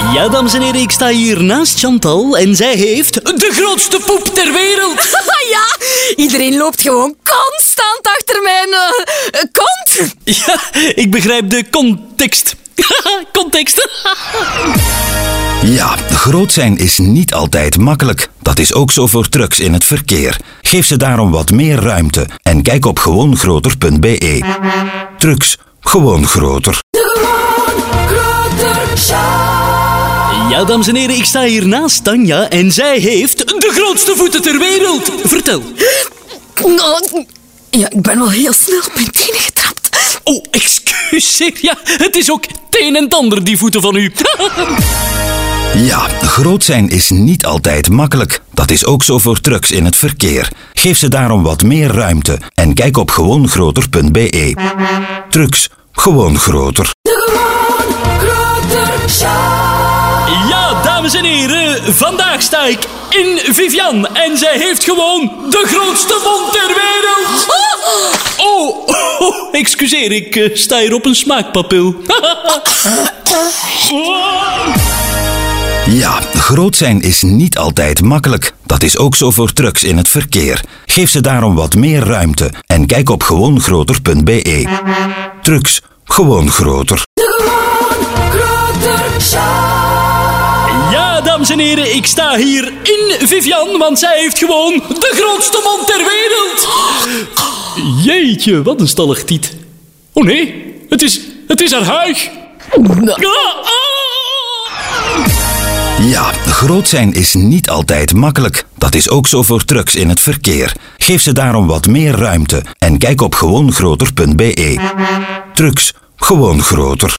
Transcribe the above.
Ja, dames en heren, ik sta hier naast Chantal en zij heeft de grootste poep ter wereld. Ja, iedereen loopt gewoon constant achter mijn kont. Ja, ik begrijp de context. Context. Ja, groot zijn is niet altijd makkelijk. Dat is ook zo voor trucks in het verkeer. Geef ze daarom wat meer ruimte en kijk op gewoongroter.be. Trucks, gewoon groter. Ja, dames en heren, ik sta hier naast Tanja en zij heeft de grootste voeten ter wereld. Vertel. Ja, ik ben wel heel snel op mijn tenen getrapt. Oh, excuseer. Ja, het is ook het een en het ander, die voeten van u. Ja, groot zijn is niet altijd makkelijk. Dat is ook zo voor trucks in het verkeer. Geef ze daarom wat meer ruimte en kijk op gewoongroter.be. Trucks, gewoon groter. Ja, dames en heren, vandaag sta ik in Vivian en zij heeft gewoon de grootste mond ter wereld. Oh, excuseer, ik sta hier op een smaakpapil. Ja, groot zijn is niet altijd makkelijk. Dat is ook zo voor trucks in het verkeer. Geef ze daarom wat meer ruimte en kijk op gewoongroter.be. Trucks, gewoon groter. Ja, dames en heren, ik sta hier in Vivian, want zij heeft gewoon de grootste mond ter wereld. Jeetje, wat een stalagtiet. Oh nee, het is haar huig. Ja, groot zijn is niet altijd makkelijk. Dat is ook zo voor trucks in het verkeer. Geef ze daarom wat meer ruimte en kijk op gewoongroter.be. Trucks, gewoon groter.